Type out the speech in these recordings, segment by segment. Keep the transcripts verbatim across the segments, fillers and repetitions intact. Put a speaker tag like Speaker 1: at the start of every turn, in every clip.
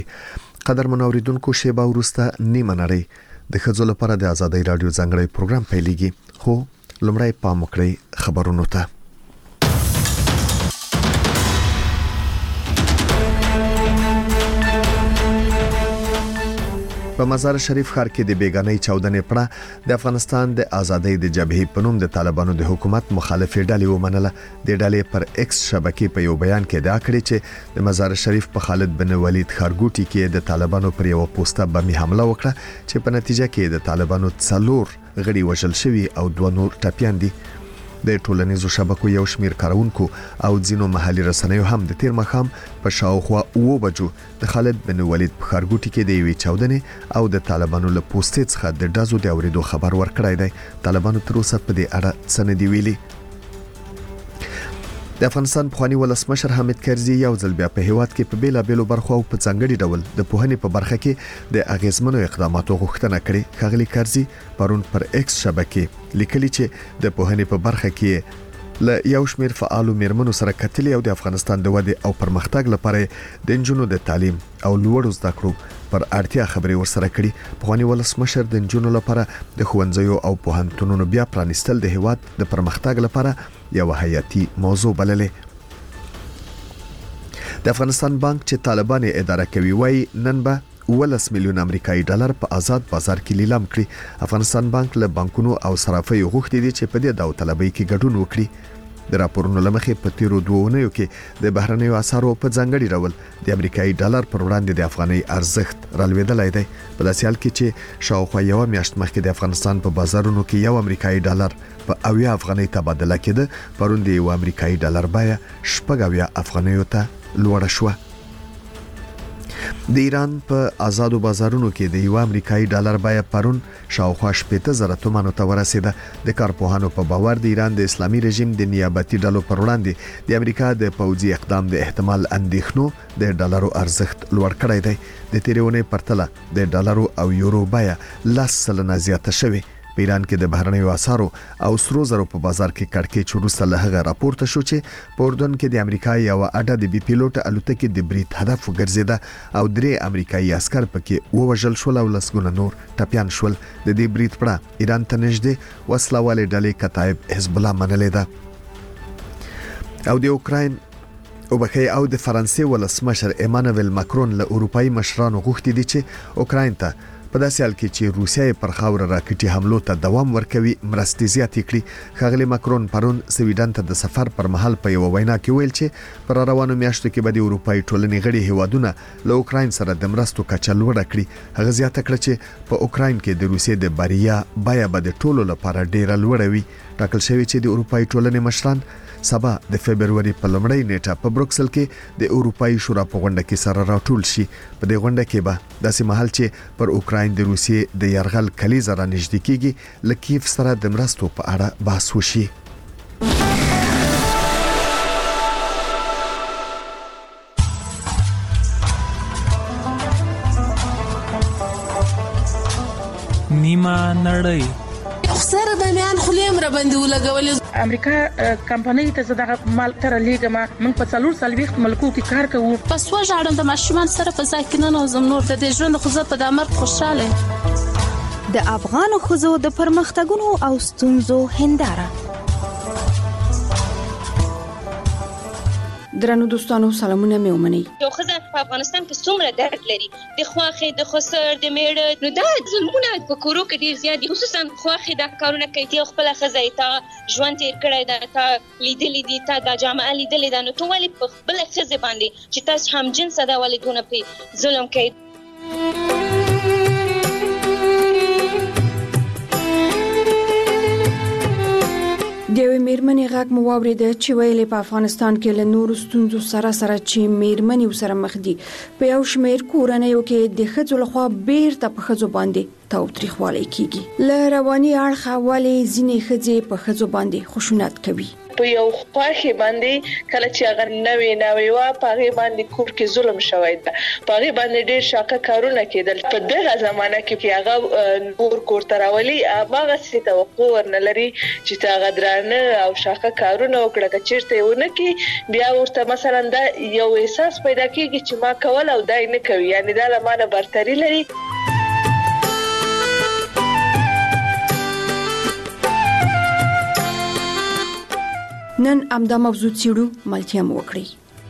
Speaker 1: قدر منوریدونکو شیبه وروسته نیمه نړۍ د ښځو لپاره د ازادۍ رادیو ځانګړی پروګرام پیلېږي، خو لومړی پام وکړئ خبرونو ته. په مزار شریف ښار کې د بیګانۍ چاودنې پړه د افغانستان د ازادۍ د جبهې په نوم د طالبانو د حکومت مخالفې ډلې ومنله. د ډلې پر ایکس شبکې په یو بیان کې ادعا کړې چې د مزار شریف په خالد بن ولید ښارګوټي کې د طالبانو پر یو پوسټه بمي حمله وکړه چې په نتیجه کې د طالبانو څلور غړي وژل شوي او دوه نور ټپیان دي. د ټولنیزو شبکو یو شمیر کارونکو او ځینو محلي رسنیو هم د تیر مخام په شاوخوا اوه بجو د خالد بن ولید په ښارګوټي کې د یوې چاودنې او د طالبانو له پوسټې څخه د ډزو د اوریدو خبر ورکړی دی. طالبانو تر اوسه په دې اړه څه نه دی ویلي. د افغانستان پخوانی ولسمشر حامد کرزي یو ځل بیا په هیواد کې په بیلابېلو برخو او په ځانګړي ډول د پوهنې په برخه کې د اغیزمنو اقداماتو غوښتنه کړې. ښاغلي کرزي پرون پر ایکس شبکې لیکلي چې د پوهنې په برخه کې له یو شمیر فعالو میرمنو سره کتلې او د افغانستان د ودې او پرمختګ لپاره د نجونو د تعلیم او لوړو زده کړو پر اړتیا خبرې ورسره کړي. پخوانی ولسمشر د نجونو لپاره د ښوونځیو او پوهنتونونو بیا پرانیستل د هیواد د پرمختګ لپاره یو حیاتي موضوع بللې. د افغانستان بانک چې طالبان اداره کوي وایي نن به ولس میلیون امریکایي ډالر په آزاد بازار کې لیلام کړي. افغانستان بانک له بانکونو او صرافیو غوښتي دي چې په دې داوطلبۍ کې ګډون وکړي. د راپورونو لمخې په تیرو دوه اونیو کې د بهرنیو اسعارو په ځانګړي ډول د امریکایي ډالر پر وړاندې د افغاني ارزښت رالوېدلی دی. په داسې حال کې چې شاوخوا یو میاشت مخکې د افغانستان په بازارونو کې یو امریکایي ډالر په اویا افغاني تبادله کېده، پرون د یو امریکایي ډالر بیه شپږ اویا افغانیو ته لوړه شوه. د ایران په آزادو بازارونو کې د یو امریکایي ډالر بیه پرون شاوخوا شپږ زره تومانو ته ورسېده. د کارپوهانو په باور د ایران د اسلامي رژیم د نیابتي ډلو پر وړاندې د امریکا د پوځي اقدام د احتمال اندېښنو د ډالرو ارزښت لوړ کړی دی. د تیرونې پرتله د ډالرو او یورو بیه لس سلنه زیاته شوې. په ایران کې د بهرنیو اسعارو او سرو زرو په بازار کې کړکېچ وروسته له هغه راپورته شو چې په اردن کې د امریکا یو اډه د بي پیلوټ الوتکې د برید هدف وګرځیده او درې امریکایي عسكر پکې ووژل شول او لسګونه نور ټپیان شول. د دې برید پړه ایران ته نږدې وسله والې ډلې کتایب حزب الله منلې ده. او د اوکراین او بخې او د فرانسې ولسمشر ایمانوئل ماکرون له اروپایي مشرانو غوښتي دي چې اوکراین ته په داسې حال کې چې روسیه پر خاور راکټي حملو ته دوام ورکوي مرستې زیاتې کړي. ښاغلي ماکرون پرون سویډن ته د سفر پر مهال په یو وینا کې ویل چې پر روانو میاشتو کې به د اروپایي ټولنې غړي هیوادونه له اوکراین سره د مرستو کچه لوړه کړي. هغه زیاته کړه چې په اوکراین کې د روسیې د بریا بیه به د ټولو لپاره ډیره لوړه وي. ټاکل شوی چې د اروپایي ټولنې مشران سبا د فبرवरी په لومړۍ نیټه په بروکسل کې د اروپایي شورا په غونډه کې سره راټول شي. په دې غونډه کې به داسې مهال چې پر اوکراین د روسیې د یرغل کلیزه را نږدې کېږي له کیف سره د مرستو په اړه بحث وشي.
Speaker 2: نیمه نړۍ
Speaker 3: سره د میان خلیم را باندې ولګولې.
Speaker 4: امریکا کمپنۍ ته زداغه مال تر لیګما من په څلور سلويخت ملکو کې کار کوو.
Speaker 3: پس وژاړم د ماشومان سره په ځای کې نه نوزم نور د دې ژوند خو زه په دامر خوشاله.
Speaker 5: د افغان خزو د پرمختګونو او ستونزو هنداره. درنو دوستانو سلامونه مې ومنئ.
Speaker 6: یو خزه په افغانستان کې څومره درد لري، د خواخې د خسر د میړه، نو دا ظلمونه په کورو کې ډیر زیات دي، خصوصا خواخې دا کارونه کوي چې خپل خزه ته ژوند تیر کړی دا ته لیدلې دي ته د جامعه لیدلې دا نو ته ولې په خپل خزه باندې چې تاسو هم جنس دا ولې دونه په ظلم کوي.
Speaker 5: دیوی میرمنی غږ مو واورید چې ویلې په افغانستان کې له نورو ستونزو سره سره چې میرمنې سره مخ دي په یو شمېر کورنیو کې د ښځو لخوا بیرته په ښځو باندې تاوتریخوالی کیږي. له رواني اړخه ولې ځینې ښځې په ښځو باندې خشونت کوي.
Speaker 4: په یو خواخي باندې کله چې هغه نوې نوې وا پاغي باندې کور کې ظلم شوی دی پاغي باندې ډېر شاکه کارونه کېدل په دغه زمانہ کې هغه نور کور تراولي هغه څه توقع ورنلري چې هغه درانه او شاکه کارونه وکړه چې ونه کې بیا ورته مثلا دا یو احساس پیدا کیږي چې ما کول او دای نه کوي یعنی دا لمانه برتری لري.
Speaker 5: نن امدا موضوع چیرو ملتیا مو وکړي.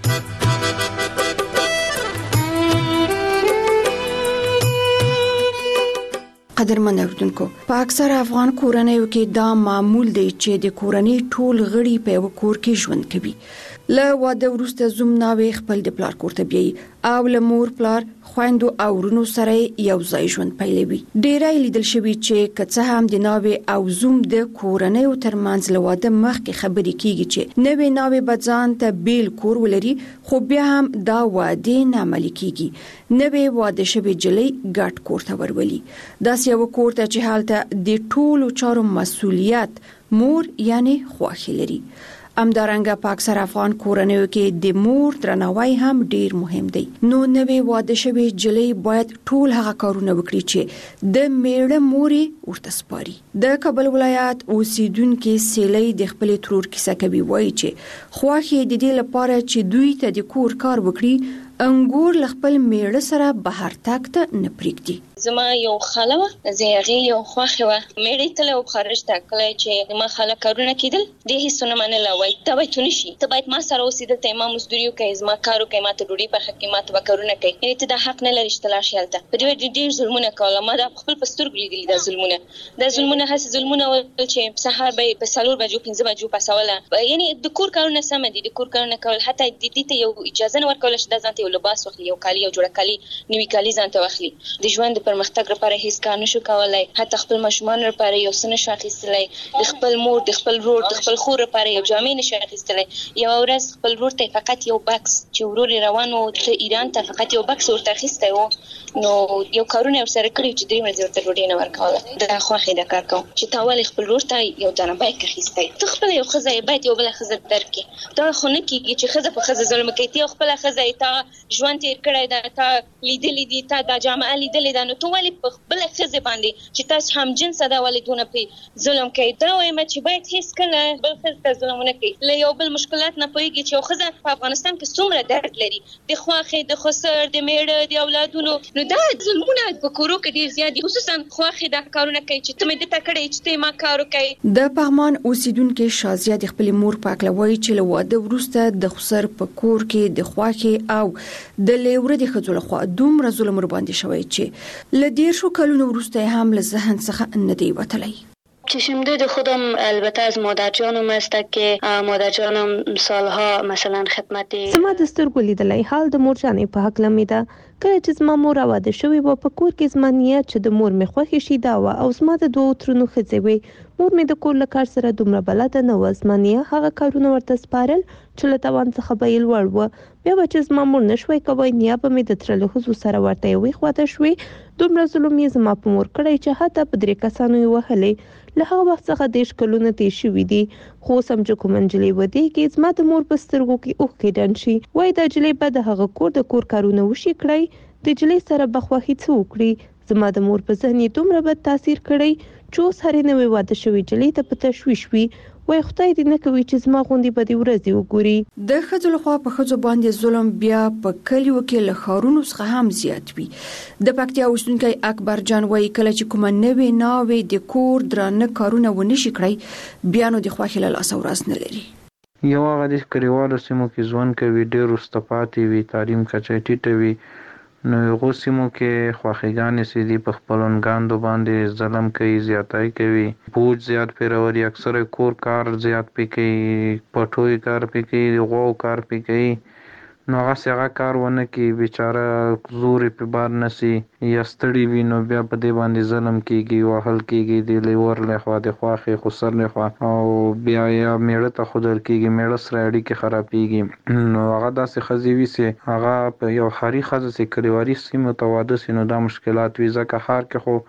Speaker 5: قدرمن اوردونکو په اکثر افغان کورنیو کې دا معمول دی چې د کورنۍ ټول غړي په یو کور کې ژوند کوي. له واده وروسته زوم ناوې خپل د پلار کور ته بیایي او له مور پلار خویندو او ورونو سره یو ځای ژوند پیلوي. ډیری لیدل شوي چې که څه هم د ناوې او زوم د کورنیو ترمنځ له واده مخکې خبرې کیږي چې نوې ناوې به ځان ته بیل کور ولري خو بیا هم دا واده نه عملي کیږي. نوې واده شوې جلۍ ګډ کور ته ورولي داسې یو کور ته چې هلته د ټولو چارو مسؤلیت مور یعنی خواخي لري. امدارنګه په اکثر افغان کورنیو کې د مور درناوی هم ډیر مهم دی. نو نوې واده شوې جلۍ باید ټول هغه کارونه وکړي چې د میړه موري ورته سپاري. د کابل ولایت اوسیدونکو سیلۍ د خپل ترور کیسه کوي وایي چې خواخي د دې لپاره چې دوی ته د کور کار وکړي انګور لخپل میړه سره بهر تاک ته نه پریږدي.
Speaker 6: زما یو خاله و زیغه یو خوخه و میړه ته له خارج تا کله چې ما خاله کارونه کیدل د هیڅونه منله وای ته وای تونشي ته باید ما سره اوسېدل ته ما مزدوریو کوي زما کارو کوي ما ته ډوډۍ په حق ما ته کارونه کوي یعنی ته د حق نه لري چې تلاش یالته په دې ډېر ظلمونه کوله ما د خپل پستر لیدل د ظلمونه د ظلمونه هڅ ظلمونه چې سهار به په سالور بجو پنځه بجو پاسوله یعنی د کور کارونه سم دي د کور کارونه کول حتی د دې ته یو اجازه نه ورکول چې د ځانته لباس واخلي یو کالی یو جوړه کالی نیوی کالی ځانته واخلي د ژوند پرمختګ لپاره هیڅ کار نشو کولای حتی خپل ماشومان لپاره یو څه نشو اخیستلای د خپل مور د خپل ورور د خپل خور لپاره یو جامې نشو اخیستلای یو ورځ خپل ورور ته فقط یو بکس چې ورور روانو ته ایران ته فقط یو بکس ورته اخیسته و نو یو کارونه ورسره کړی چې درې ورځې ورته ډوډۍ نه ورکوله دا خوښه ده کار کوم چې تاول خپل ورور ته یو دانه بایک اخیسته ته خپل یو خزه باید یو بل خزه درکې دا خو نه کیږي چې خزه په خزه ظلم کوي ته خپل خزه ته ژوند تیر کړی دا تا لیدلې دي تا د جامعه لیدلې ده نو ته ولې په خپل خزه باندې چې تاسو هم جنس دا ولې دونه په ظلم کوي دا وایم چې باید هیڅ کله بل خزه ظلم نه کوي له یو بل مشکلات نه پوهیږي چې خزه په افغانستان کې څومره درد لري د خواخې د خسر د میړه د اولادونو نو دا ظلمونه په کورو کې ډیر زیات دي خصوصا خواخې د کارونه کوي چې ته مې د تکړې چې ته ما کارو کوي.
Speaker 5: د پغمان اوسیدونکو شازیه د خپل مور پاکلوي چې له واده وروسته د خسر په کور کې د خواخې او د لیوره د خځو له خوا دومره ظلم ور باندې شوی چې ل ډیر شو کلونو وروسته هم له ذهن څخه نه دی وتلی.
Speaker 7: چشمدید خودم البته از مادر جانم است که مادر جانم سالها مثلا خدمتی
Speaker 8: زما د سترګو لیدلای حال د مور جانې په حق لمیده کله چې زما مور واده شوې و په کور کې زما نیت چې د مور مې خوښ شي دا و او زما د دوه ترونو ښځې وي مور مې د کور له کار سره دومره بلده نه و زما نیت هغه کارونه ورته سپارل چې له توان څخه به یې لوړ و بیا به چې زما مور نشوی کوی نیت به مې د تره له ښځو سره ورته یوې خواته شوې دومره ظلم یې زما په مور کړی چې حتی په درې کسانو یې وهلې له هغه وخت څخه دېرش کلونه تېر شوي دي خو اوس هم چې کومه نجلۍ ودېږي زما د مور په سترګو کې اوښکې ډنډ شي وایي دا نجلۍ به د هغه کور د کور کارونه وشي کړی د نجلۍ سره به خوښي څه وکړي زما د مور په ذهن یې دومره بد تاثیر کړی چې اوس هرې نوې واده شوې نجلۍ ته په تشویش وي وای خدای دې نه کوي چې زما غوندې به دې ورځې وګوري.
Speaker 5: د ښځو لخوا په ښځو باندې ظلم بیا په کلیو کې له ښارونو څخه هم زیات وي. د پکتیا اوسیدونکی اکبر جان وایي کله چې کومه نوې ناوې د کور درانه کارونه ونشي کړی بیا نو د خوښۍ له لاسه ورځ نه لري.
Speaker 9: یو هغه د کلیوالو سیمو کې ژوند کوي ډېر وروسته پاتې وي تعلیم کچه ټیټه وي نو هغو سیمو کې خواخېګانې چې دي په خپلوانګاندو باندې ظلم کوي زیاتۍ کوي بوج زیات پرې راولي اکثره کور کار زیات پې کوي پټوی کار پې کوي غواو کار پې کوي نو هغسې هغه کار ونه کړي بیچاره زور یې پې بار نه سي یا ستړي وي نو بیا په دې باندې ظلم کېږي وهل کېږي د لیور له خوا د خواښې خسر له خوا او بیا یا میړه ته ښودل کېږي میړه سره اړیکې خرابېږي نو هغه داسې ښځې وي چې هغه په یو ښاري ښځه چې کلیوالي سیمو ته واده سي نو دا مشکلات وي ځکه ښار کې خو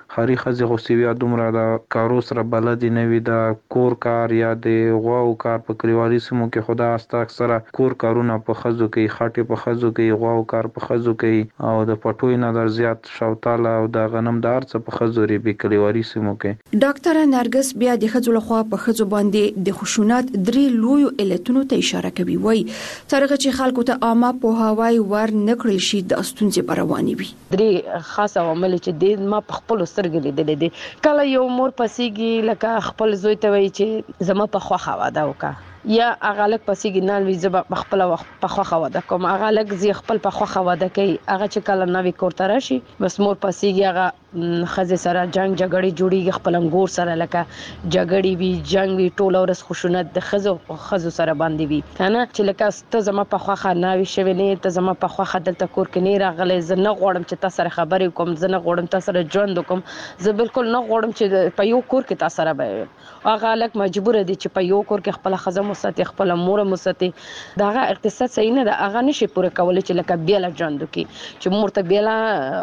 Speaker 9: خاري خزي غوسیویا دومره د کارو سره بلد نه وي د کور کار یا د غواو کار په کلیوالي سیمو کې خدا استا اکثره کور کارونه په خزو کې خاطه په خزو کې غواو کار په خزو کې او د پټوي نه در زیات شوتاله او د غنم دار څخه په خزو ری په کلیوالي سیمو کې
Speaker 5: ډاکټر نرګس بیا د خزو لخوا په خزو باندې د خشونت درې لوی علتونو ته اشاره کوي وای ترغه چې خلکو ته عامه په هواي ور نکړل شي د استونزې رواني وي
Speaker 10: درې خاص عوامل چې د ما په خپل سترګې لیدل دي کله یو مور پسیږي لکه خپل زوی ته وایي چې زما په خوخه واده وکا یا اغالک پسیږي نه وی زب خپل په خوخه واده کوم اغالک زی خپل په خوخه واده کوي هغه چې کله نوې کوړه راشي بس مور پسیږي هغه خزه سره جنگ جګړې جوړیږي خپل انګور سره لکه جګړې وی جنگ وی ټول ورس خشونت د خزو خزو سره باندې وی کنه چې لکه ته زما په خوخه نه وی شوی نه ته زما په خوخه دلته کور کې نه راغلی زه نه غواړم چې تاسو سره خبرې کوم زه نه غواړم تاسو سره ژوند وکم زه بالکل نه غواړم چې په یو کور کې تاسو سره به هغه لک مجبور دي چې په یو کور کې خپل خزه مسته خپل مور مسته داغه اقتصاد صحیح نه ده هغه نشي پوره کولای چې لکه بیل ژوند وکي چې مور ته بیل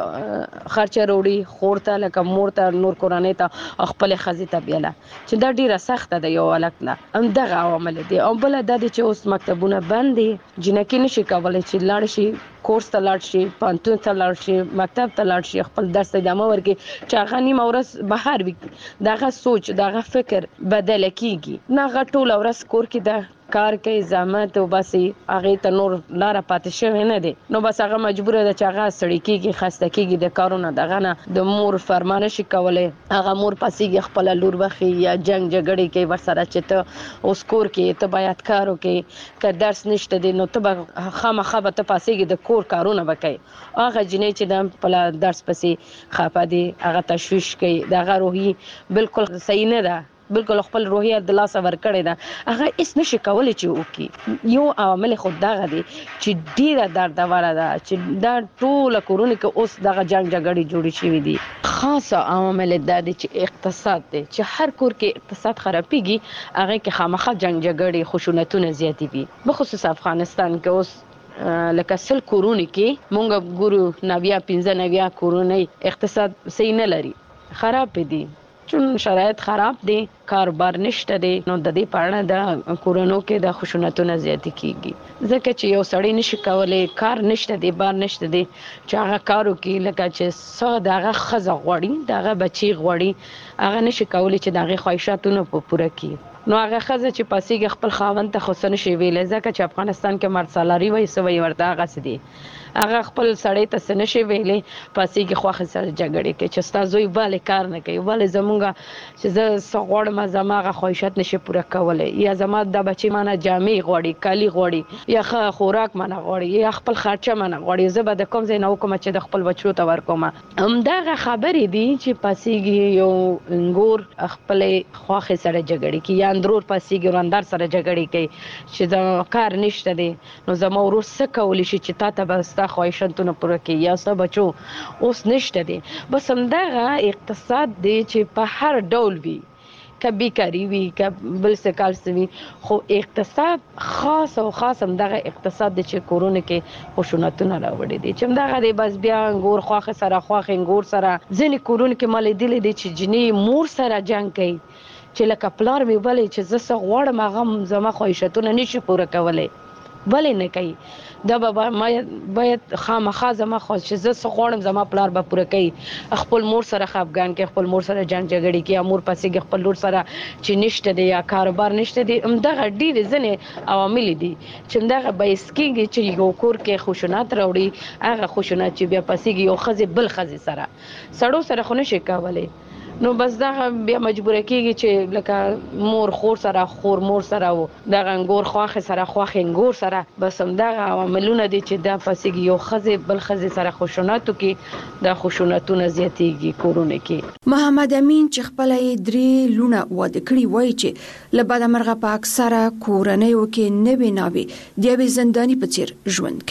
Speaker 10: خرچه وروړي خورته لکه مور ته نور کورانه ته خپل خزي ته بیاله چې دا ډیره سخته ده یو الکله هم دغه عوامل دي او بل د دې چې اوس مکتبونه بند دي جنکې نشي کولای چې لاړ شي کورس ته لاړ شي پانتون ته لاړ شي مکتب ته لاړ شي خپل درس ته ادامه ورکړي چې هغه نیمه ورځ بهر وي دغه سوچ دغه فکر بدل کیږي نه غټول ورځ کور کې ده کار کوي زحمت او بس هغه ته نور لار پاتې شوی نه دي نو بس هغه مجبور ده چې هغه سړی کیږي خسته کیږي د کارونه دغه نه د مور فرمانه شي کولای هغه مور پسیږي خپل لور بخي یا جنگ جګړې کوي ورسره چې ته اوس کور کې ته باید کار وکړي که درس نشته دي نو ته خامخا به ته پسیږي د کور کارونه وکړي هغه جنې چې د خپل درس پسې خاپه دي هغه تشویش کوي دغه روحي بالکل صحیح نه ده بالکل خپل روحیه د لاس ور کړی دا هغه اس نشي کولای چې وکي یو عامل خود دغه دی چې ډیره دردوره ده چې دا ټول کورونه کې اوس دغه جنگ جګړې جوړې شوې دي خاص عامل دا دی چې اقتصاد دی چې هر کور کې اقتصاد خرابېږي هغه کې خامخا جنگ جګړې خشونتونه زیاتې وي بخصوص افغانستان کې اوس لکه سل کورونه کې مونږ ګورو نویا پنځه نویا کورونه اقتصاد صحیح نه لري خراب دي چون شرایط خراب دي کاروبار نشته دي نو د دې پړنه د کورونو کې د خشونتونو زیات کیږي ځکه چې یو سړی نشي کولای کار نشته دي بار نشته دي چې هغه کارو کې لکه چې څو دغه خزه غوړي دغه بچي غوړي هغه نشي کولای چې دغه خواهشاتونو په پوره کړي نو هغه خزه چې پاسيږي خپل خاوند ته خصن شي ویل ځکه چې افغانستان کې مرسالاري وای سوي ورته هغه سدي هغه خپل سړی ته سن شي ویلې پاسيږي خوخه سره جګړې کې چې تاسو یې bale کار نه کوي bale زمونږه چې زه سغوړ ما زماغه خواهشات نشي پوره کولای یا زما د بچی مانه جامې غوړي کالی غوړي یا خوراک مانه غوړي یا خپل خرچه مانه غوړي زه به د کوم ځای نه کوم چې د خپل بچو ته ورکوم هم دا خبرې دي چې پاسيږي یو انګور خپل خوخه سره جګړې کې یا اندرور پاسيږي وراندار سره جګړې کوي چې دا کار نشته دي نو زما ورور څه کولی شي چې تا ته بستا خواهشاتونه پوره کوي یا څه بچو اوس نشته دي بس همدغه اقتصاد دی چې په هر ډول وي که بیکاری وي که بل څه کار وي خو اقتصاد خاص او خاص همدغه اقتصاد دی چې کورونه کې خشونتونه راوړي دي چې همدغه دی بس بیا انګور خواخه سره خواخه انګور سره ځینې کورونه کې مال دي دي چې جنې مور سره جنگ کوي چې لکه پلار مې بلې چې زه څه غواړم هغه زما خواهشاتونه نشي پوره کولی بلې نه کوي دا به باید خامخا زما خو چې زه څه غواړم زما پلار به پوره کوي خپل مور سره خفګان کې خپل مور سره جنگ جګړې کې مور پسې خپل لور سره چې نشته دی یا کاروبار نشته دی همدغه ډېرې ځینې عوامل دي چې همدغه باعث کېږي چې یو کور کې خشونت راوړي هغه خشونت چې بیا پسې یو ښځې بل ښځې سره سړو سره خو نشي کولی نو بس دا بیا مجبور کیږي چې لکه مور خور سره خور مور سره و دا انګور خواخه سره خواخه انګور سره بس هم دا عواملونه دي چې دا پسې یو خزه بل خزه سره خشونتو کې دا خشونتونه زیاتېږي کورونه کې
Speaker 5: محمد امین چې خپل درې لونه واده کړی وای چې لبا د مرغه په اکثره کورنۍ وکي نه ویناوي دی به زنداني په څیر ژوند کوي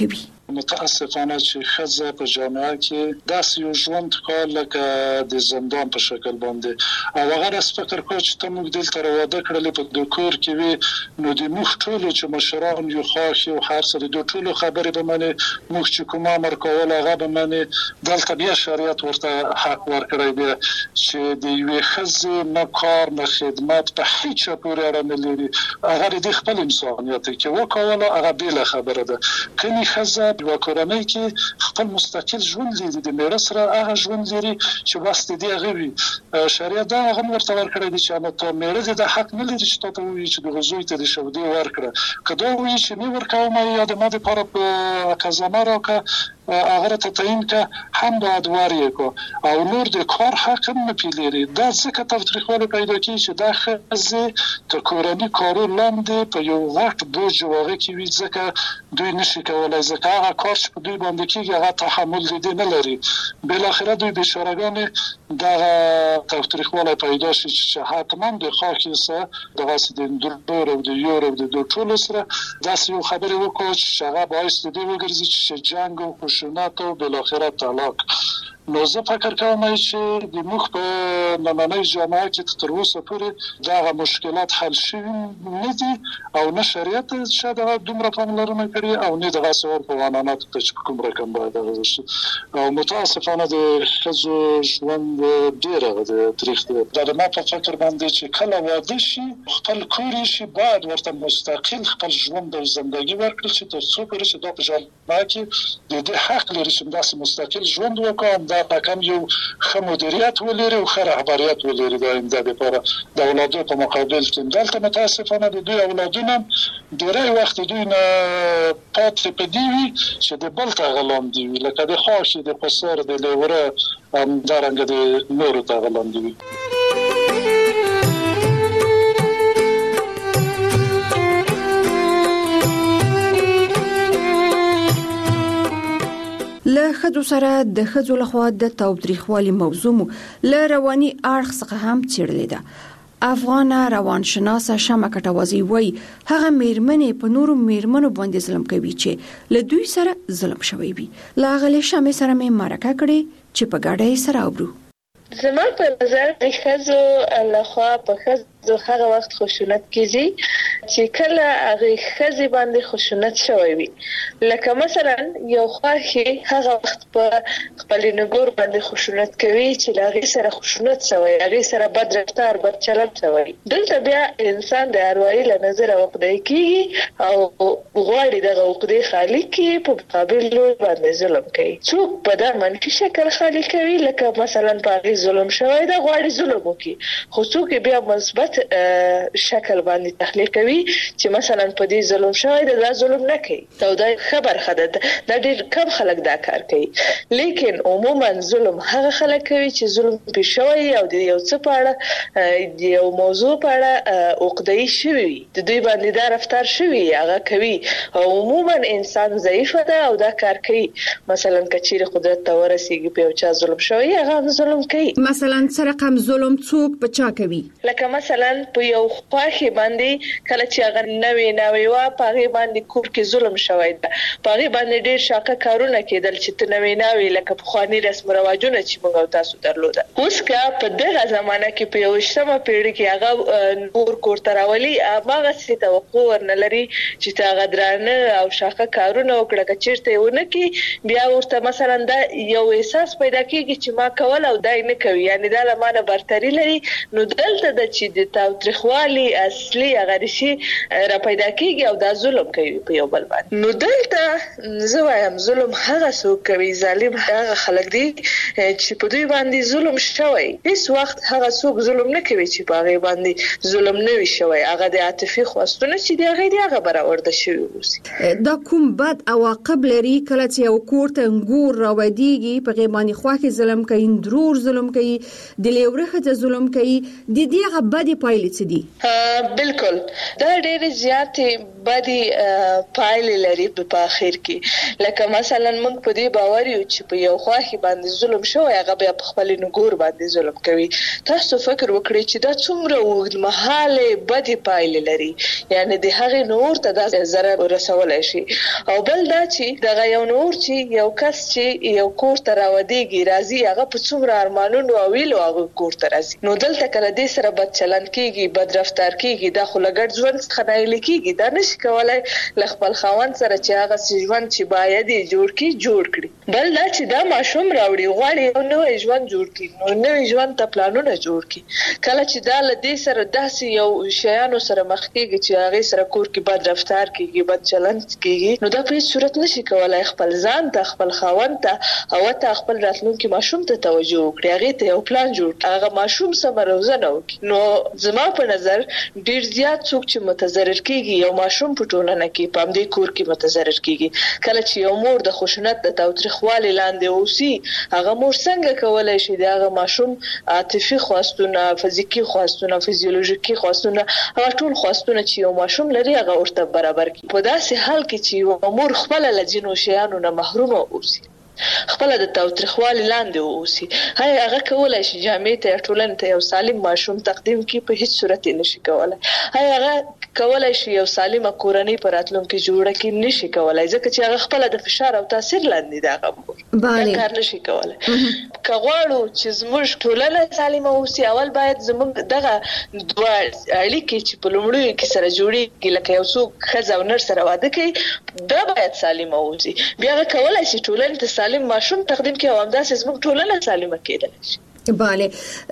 Speaker 11: متاسفانه چې ښځه په جامعه کې داسې یو ژوند کول لکه د زندان په شکل باندې او هغه راس فکر کوي چې ته موږ دلته راوده کړلې په د کور کې وي نو د موږ ټولو چې مشران یو خاص یو هر څه د ټولو خبرې به منې موږ چې کوم امر کول هغه به منې دلته بیا شریعت ورته حق ورکړی دی چې د یوې ښځې نه کار نه خدمت په هیڅ چا پورې اړه نه لري هغه د خپل انسانیت کې وکوله هغه بله خبره ده کله ښځه په کورنۍ کې خپل مستقل ژوند لري د میړه سره هغه ژوند لري چې واسطه دی هغه وي شریعت دا هغه ورته ورکړی دی چې نو ته میړه د حق نه لري چې ته وایي چې د غزوی ته د شودي ورکړه کدا وایي چې نه ورکوم یا د ماده لپاره په کزانه راکه هغه ته تعین که هم باید واری کو او نور د کار حق نه پیلری دا ځکه تاریخوالي پیدا کی چې دا ښځه ته کورنۍ کارو لاندې په یو وخت بوج واغې کې وي ځکه دوی نشي کولای ځکه هغه کار چې په دوی باندې کیږي هغه تحمل دي نه لري بل اخره دوی بشارګان دا تاریخوالي پیدا شي چې حتما د خاصه د واسطه د دور او د یورو د دوه ټولو سره داسې یو خبره وکړي چې هغه باعث دی وګرځي چې جنگ او خشونت او بل اخره طلاق نو زه فکر کوم چې د موږ په نننۍ جامعه کې تر اوسه پورې دا مشکلات حل شوي نه دي او نه شریعت شاید دومره پاملرنه کړې او نه دغه څور په قانوناتو ته چې کوم رقم باید وشي او متاسفانه د ښځو ژوند ډېر د تاریخ د ما په فکر باندې چې کله واده شي خپل کور شي باید ورته مستقل خپل ژوند او ژوندۍ ورکړي چې تر څو پورې چې دا په جامعه کې د دې حق لري چې داسې مستقل ژوند وکړي دا کم یو ښه مدیریت ولري او ښه رهبریت ولري د آینده لپاره د اولادو په مقابل کې دلته متاسفانه د دوی اولادونه ډېری وخت دوی نه پاتې په دي وي چې د بل ته غلاندې وي لکه د خاښې د قصر د لیوره همدارنګه د نورو ته غلاندې وي
Speaker 5: له خځو سره د خځو لخوا د تاوتریخوالي موضوع مو له رواني اړخ څخه هم څېړلې ده افغان روانشناسه شمه کټوازی وای هغه میرمنې په نورو میرمنو باندې ظلم کوي چې له دوی سره ظلم شوی وي لا غلې شمه سره مې مرکه کړې چې په ګاډۍ سره وبرو
Speaker 4: زما په نظر د ښځو لخوا په ښځو هغه وخت خشونت کیږي چې کله هغه ښځې باندې خشونت شوی وي لکه مثلا یو خواخي هغه وخت په خپل نګور باندې خشونت کوي چې هغه سره خشونت شوی هغه سره بد رفتار بد چلند شوی دلته بیا انسان د اروایي له نظر وقدای کیږي او غواړي دغه وقدای خالی کی په مقابل باندې ظلم کوي څوک په دا منفي شکل خالی کوي لکه مثلا په ظلم شوی دا غواړي ظلم وکړي خو څوک بیا مثبت شکل باندې تحلیل کوي چې مثلا په دې ظلم شوی دا ظلم نه کوي دا د خبر خده دا ډېر کم خلک دا کار کوي لیکن عموما ظلم هغه خلک کوي چې ظلم پېښ شوی او د یو څه په اړه د یو موضوع په اړه عقده‌ای شوی د دوی باندې دا رفتار شوی هغه کوي او عموما انسان ضعیف ده او دا کار کوي مثلا کچیر قدرت ته ورسیږي په یو چا ظلم شوی هغه ظلم کوي
Speaker 5: مثلا سره کم ظلم څوک بچا کوي
Speaker 4: لکه مثلا په یو خواخي باندې کله چې هغه نوې نوې وا پاغي باندې کور کې ظلم شوی ده پاغي باندې ډېر شاکه کارونه کېدل چې ته نوې نوې لکه په خواني رسم رواجونه چې موږ تاسو درلوده اوس کا په دغه زمانہ کې په یو شمه پیړۍ کې هغه نور کور تراولي هغه څه توقع ورنلري چې تا غدرانه او شاکه کارونه وکړه چیرته ونه کې بیا ورته مثلا دا یو احساس پیدا کیږي چې ما کول او دای نه کوي یعنی دا لمانه برتری لري نو دلته د چې د تاوتریخوالي اصلي هغه شي را پیدا کیږي او دا ظلم کوي په یو بل باندې نو دلته زه وایم ظلم هغه څوک کوي ظالم هغه خلک دي چې په دوی باندې ظلم شوی هیڅ وخت هغه څوک ظلم نه کوي چې په هغه باندې ظلم نه وي شوی هغه د عاطفي خواستونه چې دی هغه دی هغه برآورده شوی اوسي
Speaker 5: دا کوم بد عواقب لري کله چې یو کور ته انګور راوړيږي په غیبانی خواخي ظلم کوي درور ظلم کوي د لیورخه ظلم کوي د دې هغه بدی پایلې څه دي
Speaker 4: بالکل دا دا ډېر زیاتې بدی پایلې لري په اخر کې. لکه مثلا موږ په دې باور یو چې په یو خواخي باندې ظلم شوی هغه بیا په خپل نګور باندې ظلم کوي. تاسو فکر وکړئ چې دا څومره اوږدمهاله بدی پایلې لري، یعنی د هغې نور ته دا ضرر ورسولی شي. او بل دا چې دغه یو نور چې یو کس چې یو کور ته راودېږي راځي هغه په څومره ارمانونو او ویلو هغه کور ته راځي، نو دلته کله دې سره بد چلند کېږي، بد رفتار کېږي، دا خو له ګډ ژوند څخه نایلې کېږي. دا نشي کولی له خپل خاوند سره چې هغه ژوند چې باید یې جوړ کړي جوړ کړي. بل دا چې دا ماشوم راوړي غواړي یو نوی ژوند جوړ کړي، نو نوی ژوند ته پلانونه جوړ کړي. کله چې دا له دې سره داسې یو شیانو سره مخ کېږي چې هغې سره کور کې بد رفتار کېږي، بد چلند کېږي، نو دا په هېڅ صورت نشي کولی خپل ځان ته، خپل خاوند ته او ته خپل راتلونکي ماشوم ته توجه وکړي، هغې ته یو پلان جوړ کړي، هغه ماشوم سمه روزنه وکړي. نو زما په نظر ډېر زیات څوک چې متضرر کېږي یو ماشوم په ټولنه کې په همدې کور کې متضرر کېږي. کله چې یو مور د خشونت د تاوتریخوالي لاندې اوسي، هغه مور څنګه کولی شي د هغه ماشوم عاطفي خواستونه، فزیکي خواستونه، فزیولوژیکي خواستونه، هغه ټول خواستونه چې یو ماشوم لري هغه ورته برابر کړي. په داسې حال کې چې یو مور خپله له ځینو شیانو نه محرومه اوسي، خپله د تاوتریخوالي لاندې اوسي، هغه کولی شي جامعې ته یا ټولنې ته یو سالم ماشوم تقدیم کړي؟ په هېڅ صورت یې نشي کولی. هغه کولی شي یو سالمه کورنۍ په راتلونکي جوړه کړي؟ نشي کولی، ځکه چې هغه خپله د فشار او تاثیر لاندې ده. هغه مور دا کار نشي کولی. که غواړو چې زموږ ټولنه سالمه اوسي، اول باید زموږ دغه دوه اړیکې چې په لومړیو کې سره جوړېږي، لکه یو څوک ښځه او نر سره واده کوي، دا باید سالمه اوسي. بیا هغه کولی شي ټولنې ته سالم ماشوم تقدیم کړي او همداسې زموږ ټولنه سالمه کېدلی شي.
Speaker 5: بله،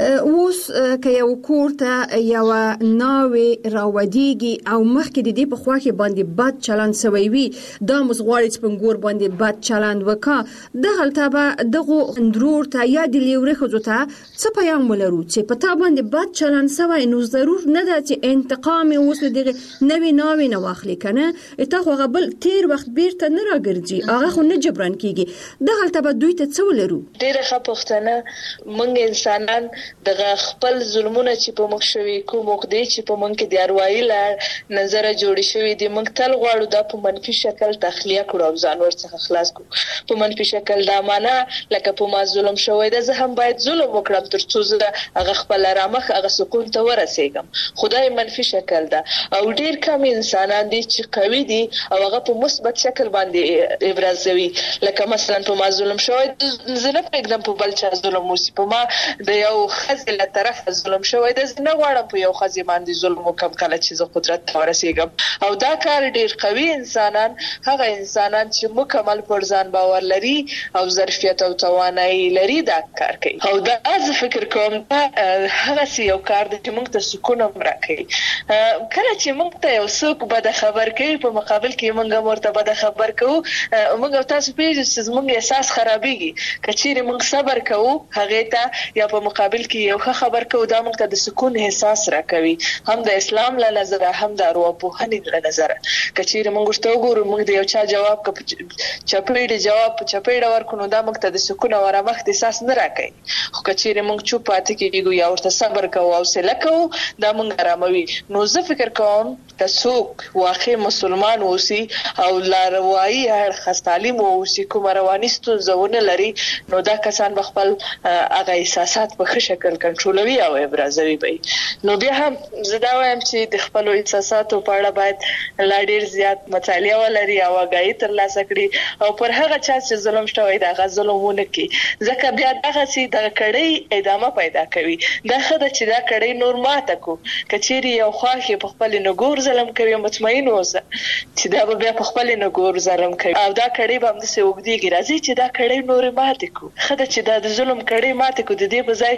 Speaker 5: اوس که یو کور ته یو ناوې راودېږي او مخکې د دې په خوا کې باندې بد چلند سوی وي، دا اوس غواړي چې په نګور باندې بد چلند وکړه، دهلته به دغو اندرور ته یا د لیورې ښځو ته څه پیام ولرو چې په تا باندې بد چلند سوی، نو ضرور نه ده چې انتقام یې اوس له دغې نوې ناوې نه واخلي، که نه تا خو هغه بل تېر وخت بیرته نه راګرځي، هغه خو نه جبران کېږي. دهلته به دوی ته څه ولرو؟
Speaker 4: ډېره ښه پوښتنه. موږ انسانان دغه خپل ظلمونه چې په موږ شوي، کوم عقدې چې په موږ کې د اروايي لار نظره جوړې شوي دي، موږ تل غواړو دا په منفي شکل تخلیه کړو او ځان ورڅخه خلاص کړو په منفي شکل. دا معنا لکه په ما ظلم شوی ده، زه هم باید ظلم وکړم تر څو زه هغه خپل رامخ هغه سکون ته ورسېږم. خدای منفي شکل ده او ډېر کم انسانان دي چې قوي دي او هغه په مثبت شکل باندې ابرازوي. لکه مثلا په ما ظلم شوی، زه نه پرېږدم په بل چا ظلم وسي. په ما د یو ښځې له طرفه ظلم شوی ده، زه نه غواړم په یو ښځې باندې ظلم وکړم کله چې زه قدرت ته ورسېږم. او دا کار ډېر قوي انسانان، هغه انسانان چې مکمل پر ځان باور لري او ظرفیت او توانایي لري، دا کار کوي. او دا زه فکر کوم دا هغسې یو کار دی چې موږ ته سکون هم راکوي. کله چې موږ ته یو څوک بده خبر کوي، په مقابل کې موږ هم ورته بده خبر کوو، موږ او تاسو پوهېږو چې زموږ احساس خرابېږي. که چیرې موږ صبر کوو هغې ته یا په مقابل کې یو ښه خبر کوو، دا موږ ته د سکون احساس راکوي، هم د اسلام له نظره هم د ارواپوهنې له نظره. که چیرې موږ ورته وګورو موږ د یو چا جواب که چپېړې جواب په چپېړه ورکړو، نو دا موږ ته د سکون او آرامښت احساس نه راکوي. خو که چیرې موږ چوپ پاتې کېږو یا ورته صبر کوو او حوصله کوو، دا موږ آراموي. نو زه فکر کوم که څوک واقع مسلمان اوسي او لاروایي اړخ تعلیم واوسي، کومه رواني ستونزه ونه لري، نو دا کسان به خپل هغه احساسات په ښه شکل کنټرولوي او ابرازوي به. نو بیا هم زه دا وایم چې د خپلو احساساتو په اړه باید لا ډېر زیات مطالعه ولري او آګاهي ترلاسه کړي او پر هغه چا چې ظلم شوی د هغه ظلم ونه کړي، ځکه بیا دغسې دغه کړۍ ادامه پیدا کوي. دا ښه ده چې دا کړۍ نور ماته کړو. که چیرې یو خواښ یې په خپل نګور ظلم کوي، مطمئن اوسه چې دا به بیا په خپل نګور ظلم کوي او دا کړۍ به همداسې اوږدېږي. راځي چې دا کړۍ نورې ماتې کړو. ښه ده چې دا د ظلم کړۍ ماتې کړو، د دې په ځای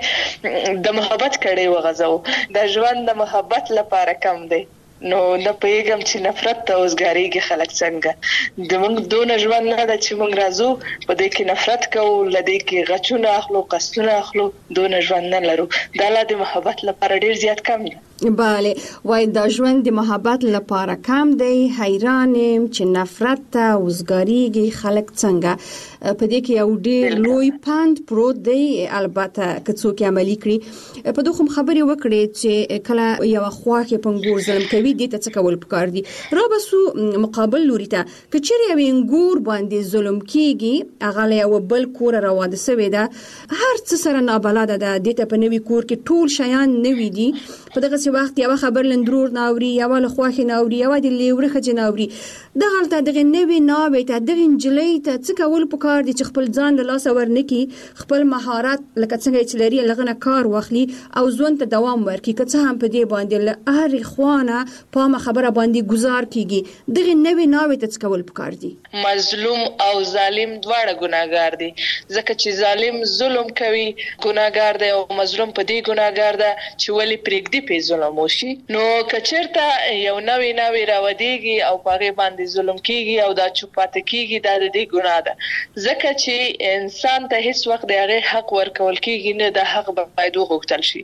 Speaker 4: د محبت کړۍ وغځوو. د ژوند د محبت لپاره کم دی. نو نه پوهېږم چې نفرت ته اوسګارېږي خلک څنګه. د موږ دونه ژوند نه ده چې موږ راځو په دې کې نفرت کوو، له دې کې غچونه اخلو، قصدونه اخلو. دونه ژوند نه لرو. دا لا د محبت لپاره ډېر زیات کم ده.
Speaker 5: بله، وای دا ژوند د محبت لپاره کم دی. حیران یم چې نفرت ته اوسګارېږي خلک څنګه. په دې کې یو ډېر لوی پاند پروت دی البته که څوک عملي کړي په دغه خبرې وکړي چې کله یو خواخې پنګور ظلم کوي دې ته څه کول پکار دي را بسو مقابل لوري ته کچېر یو انګور باندې ظلم کیږي هغه له یو بل کور راواده سوی ده هر څه سره نابلده ده دې ته په نوي کور کې ټول شیان نوي دي په دغه څه وخت یو خبر لندرور ناوري یو له خواخې ناوري یو د لیوره خځه ناوري دغه ته دغه نوي ناوي ته دغه انجلۍ ته څه کول پکار دي چې خپل ځان له لاس ورنکي خپل مهارت لکه څنګه چې لري لغنه کار واخلي او ژوند ته دوام ورکړي که څه هم په دې باندې له هر خوانه په ما خبره باندې گزار کیږي دغه نوي ناوي ته څه کول پکار دي
Speaker 4: مظلوم او ظالم دواړه ګناګار دي ځکه چې ظالم ظلم کوي ګناګار دی او مظلوم په دې ګناګار ده چې ولی پرېږدي په ظلم وشي نو کچرته یو نوی نوی راوديږي او پاره باندې ظلم کیږي او دا چوپاته کیږي دا د دې ګناه ده ځکه چې انسان ته هیڅ وخت د هغه حق ورکول کیږي نه د حق باید وغوښتل شي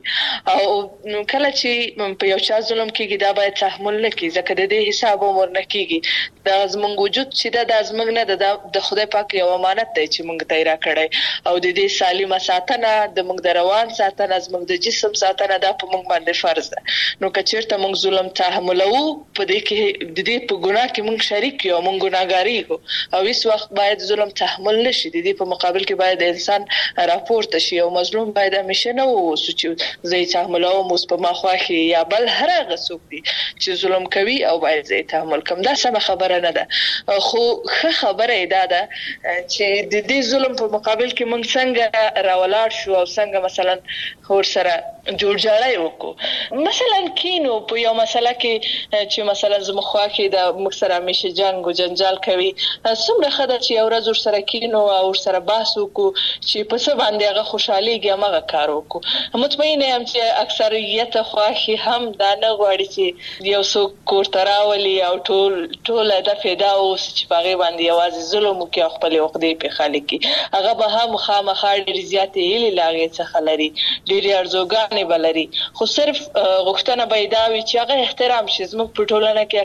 Speaker 4: او کله چې په یو چا ظلم کیږي دا باید تحمل نه کیږي ځکه د دې حساب عمر نه کیږي دا زموږ وجود چې دا د زموږ نه د خدای پاک یو امانت دی چې موږ ته راکړی او د دې سالمه ساتنه د موږ د روان ساتنه زموږ د جسم ساتنه دا په موږ باندې فرض ده نو کچېرته موږ ظلم تحملو په دې کې د دې په ګناه کې موږ شریک یو موږ ګناګاری یو او هیڅ وخت باید ظلم تحمل نشي د دې په مقابل کې باید انسان راپورته شي او مظلوم باید همیشه نه ووسو چې زه تحملو موس په ما خواخي یا بل هر هغه څوک دي چې ظلم کوي او باید زه تحمل کوم دا سم خبره نه ده خو ښه خبره ده دا چې د دې ظلم په مقابل کې موږ څنګه راولاړ شو او څنګه مثلا خور سره جوړ جاړی وکړو مثلا کینو په یو مسله کې چې مثلا زموږ خوا کې د موږ سره همیشه جنگ او جنجال کوي څومره خدای چې یو ورځ سره کینو او سره بحث وکړو چې په څه باندې هغه خوشحاليږي هغه کار وکړو مطمئن یم چې اکثریت خوا کې هم دا نه غواړي چې یو څوک کور ته راولي او ټول ټول د فدا اوس چې هغه باندې یوازې ظلم کوي خپل عقدې په خالق کې هغه به هم خامخا ډېر زیاتې هلي لاغې څخه لري ډېر ارزوګان بلري خو صرف غوښتنه بيداوي چې هغه احترام شي زموږ په ټولنه کې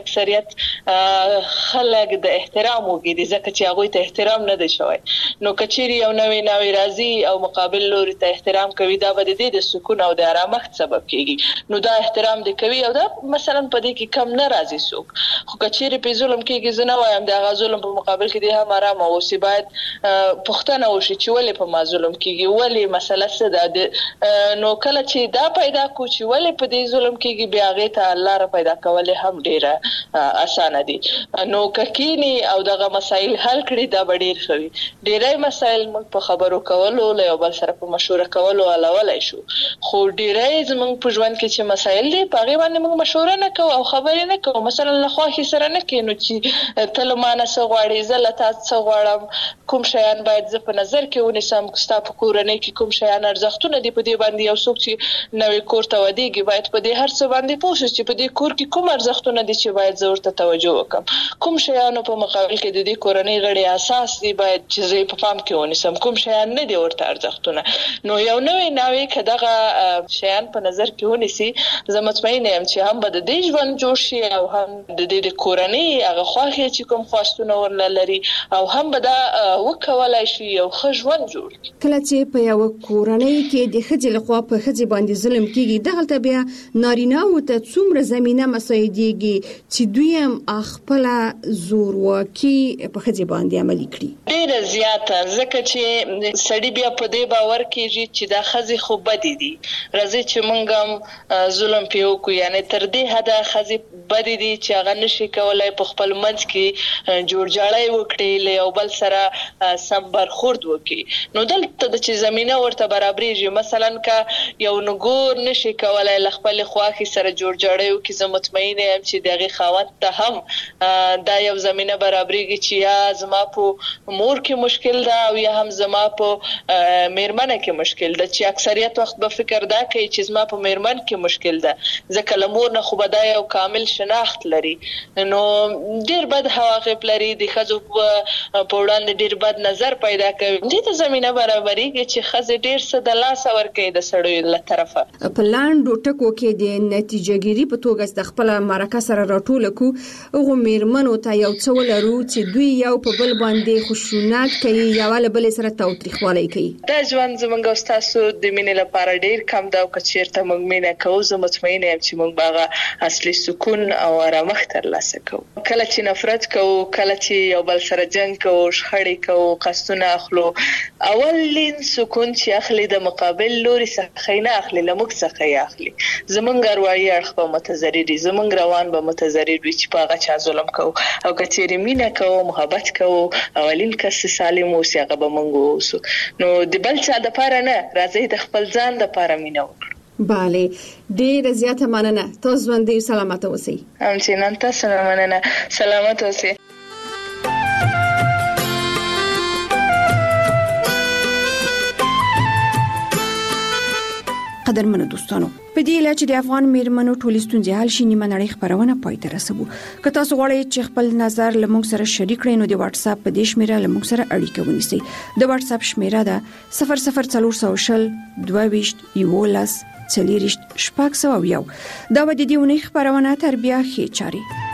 Speaker 4: اکثریت خلک د احترام وګړي ځکه چې هغه ته احترام نه دی شوی نو کچيري یو نوې نوې راضي او مقابل لوري ته احترام کوي دا به د دې د سکون او د آرامښت سبب کیږي نو دا احترام دی کوي او دا مثلا په دې کې کم نه راضي سوک خو کچيري په ظلم کېږي زنه وایم دا غزلم په مقابل کې دی هم آرام او سی باید پښتنه وشي چې ولې په ما ظلم کېږي ولې مسله څه ده نو کله چې دا پیدا کو چې ولې په دې ظلم کېږي بیا غي ته الله را پیدا کول هم ډیره اسانه دي نو ککینی او دغه مسائل حل کړي دا ډیر خوي ډیرای مسائل موږ په خبرو کولو له یو بل سره په مشوره کولو علاوه شو خو ډیرای زموږ په ژوند کې چې مسائل دي په غي باندې موږ مشوره نه کوو او خبرې نه کوو مثلا له خواخي سره نه کینو چې تل مانه سو غواړي زلته څو غواړم کوم شیان باید ز په نظر کې ونیسم کوستا په کورنۍ کې کوم شیان ارزښتونه دي په دې باندې یو څوک چې نوې کور ته ودیږي باید په دې هر څه باندې پوه شي چې په دې کور کې کوم ارزښتونه دي چې باید زه ورته توجه وکړم کوم شیانو په مقابل کې د دې کورنۍ غړي اساس دي باید چې زه په پام کې ونیسم کوم شیان نه دي ورته ارزښتونه نو یو نوې نوې کداغه شیان په نظر کې ونیسي زه مطمئن یم چې هم به د دې ژوند جوړ شي او هم د دې کورنۍ هغه خواخې چې کوم خواستونه ورلري او هم به دا وکولای شي یو ښه ژوند جوړ
Speaker 5: کله چې په یو کورنۍ کې د خځې لخوا په خځې باندې ظلم کیږي دغه بیا نارینه او ته څومره زمينه مساعدېږي چې دوی هم خپل زور وکي په خځې باندې عملي کړي
Speaker 4: ډېر زیاته ځکه چې سړی بیا په دې باور کیږي چې دا خځې خو بدې دي راځي چې موږ هم ظلم پیو کو یعنی تر دې حدا خځې بدې دي چې هغه نشي کولای په خپل منځ کې جوړ جاړی وکړي له یو بل سره سم برخورد وکړي نو دلته د چې زمينه ورته برابرېږي مثلا کا یو نګور نشي کولای خپل خواخي سره جوړ جاړیو کې زه مطمئن یم چې دغه خاوند ته هم دا یو زمينه برابرېږي چې یا زما په مور کې مشکل ده او یا هم زما په میرمنه کې مشکل ده چې اکثریت وخت به فکر دا کوي چې زما په میرمن کې مشکل ده ځکه لمور نه خو بدای او کامل شناخت لري نو ډیر بد حواقب لري د خزو په وړاندې ډیر بد نظر پیدا کوي دې ته زمينه برابرېږي چې خزه ډیر څه د لاس ور کوي د سړیو له طرفه
Speaker 5: په لاندو ټکو کې د نتیجهګيري په توګه د خپل مرکه سره راټول کو غو میرمنو ته یو څه ولرو چې دوی یو په بل باندې خوشو خشونت کوي یا ول بل سره تاوتریخوالی کوي.
Speaker 4: دا ژوند زمونږ او تاسو د مینې لپاره ډیر کم دا او کچیرته موږ مینه کوو زه مطمئنه یم چې موږ باغه اصلي سکون او آرامښت ترلاسه کوو. کله چې نفرت کوو، کله چې یو بل سره جنگ کوو، شخړې کوو، قصدونه اخلو، اولین سکون چې اخلي د مقابل لوري څخه نه اخلي، لموږ څخه یې اخلي. زمونږ اروايي اړخ به متضرر دي، زمونږ روان به متضرر وي چې باغه چا ظلم کوو. او کچېرې مینه کوو، محبت کوو، اولین کس سالم اوسي هغه به موږ اوسو. نو د بل چا د پاره نه، راځي د خپل ځان د پاره مینه وکړو.
Speaker 5: bale ډیر زیاته مننه. تاسو باندې سلامت اوسئ.
Speaker 4: همچنان تاسو مننه. سلامت اوسئ.
Speaker 5: قدرمنو دوستانو، په دې لاره چې د افغان میرمنو ټولې ستونزې حل شي نیمه نړۍ خبرونه پای ته رسوو. که تاسو غواړئ چې خپل نظر لموږ سره شریک کړئ نو د واتس اپ په دې شمیره لموږ سره اړیکه ونیسئ. د واتس اپ شمیره ده صفر صفر څلور سوه شل دوه ویشت یولس څلوېښت شپږ سوه یو. دا به د دې ونې خبرونه تر بیا ښې چاري